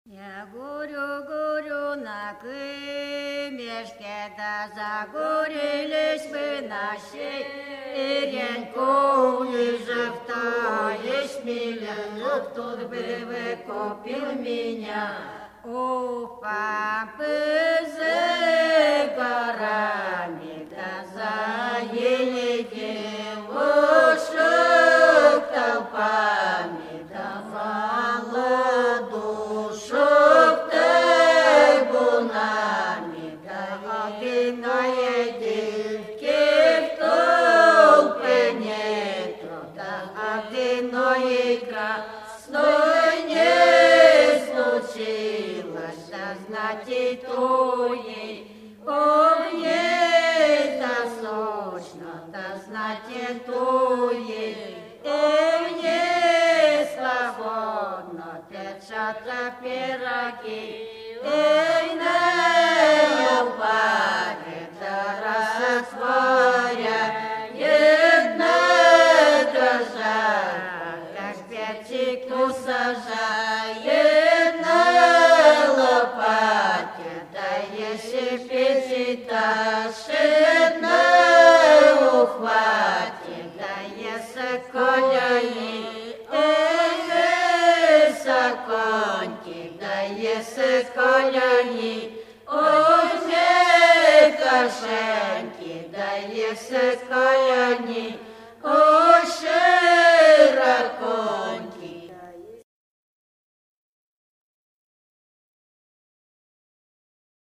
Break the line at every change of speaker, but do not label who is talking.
Я горю на камешке, да загорелись бы наши, и реньку ниже втаешь миля, кто бы выкупил меня. У папы за горами, да за еле девушек толпами, давала душок табунами, да одиной девки в толпе нету, да одиной красной не случилось, да знать и то ей, о, ей да сочно, да знать и то ей, не свободно печатать пироги, на паре да растворя jedna дрожа, как перчику сажает на лопате, да если печи ташит на ухвате, да если коляни, саконки, да если коляни, ой, кошеньки, да если коляни,